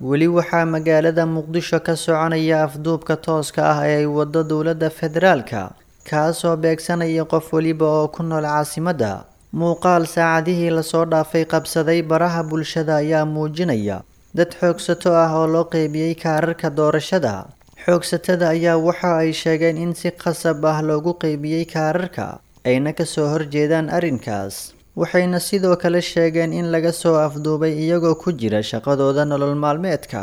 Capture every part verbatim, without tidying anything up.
weli waxaa magaalada Muqdisho ka soconaya afduubka tooska ah ee ay wado dowladda federaalka kaasoo beegsanaya qof waliba oo ku nool caasimadda. muuqaal saacadihii lasoo dhaafay qabsaday baraha bulshada ayaa muujinaya dad xoogsato ah oo loo qeybiyey kaararka doorashada. xoogsatada ayaa waxa ay sheegeen in si qasab ah loogu qeybiyey kaararka ayna ka soo horjeedaan arrinkaas. waxayna sidoo kale sheegeen in laga soo afduubay iyagoo ku jira shaqadooda nolol maalmeedka.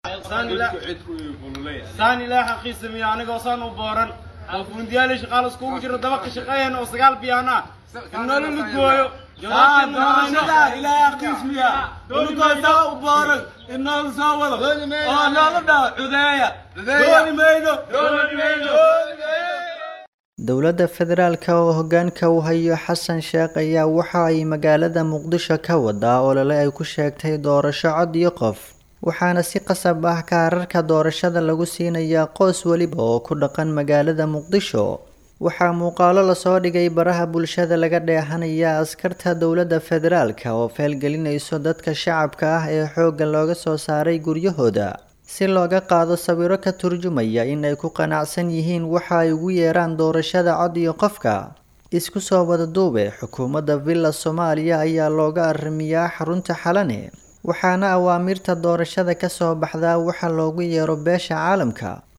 ثاني لا حقي سمي أنا قصان وبارن وفنديالي شغال سكوب جرو دبق شقين وسجال بيانا إنه للجويو جواب لا لا حقي سمي دول قصان وبارن إنه لسوال أنا لبدا عدايا دول مينو دول مينو dowladda federaalka oo hoggaanka u hayo xasan sheekh ayaa waxa ay magaalada Muqdisho ka wadaa olole ay ku sheegtay doorasho cod iyo qof, waxaana si qasab ah kaararka doorashada lagu siinayaa qoys waliba oo ku dhaqan magaalada Muqdisho. waxaa muuqaalo lasoo dhigay baraha bulshada laga dheehanaya askarta dowladda federaalka oo feelgelinayso dadka shacabka ah ee xoogga looga soo saaray guryahooda si looga qaado sawiro ka turjumaya in ay ku qanacsan yihiin waxa ay ugu yeeraan doorashada cod iyo qofka. isku soo wada duube xukuumadda Villa Soomaaliya ayaa looga arrimiyaa xarunta Xalane, waxaana awaamirta doorashada ka soo baxdaa waxa loogu yeero beesha caalamka.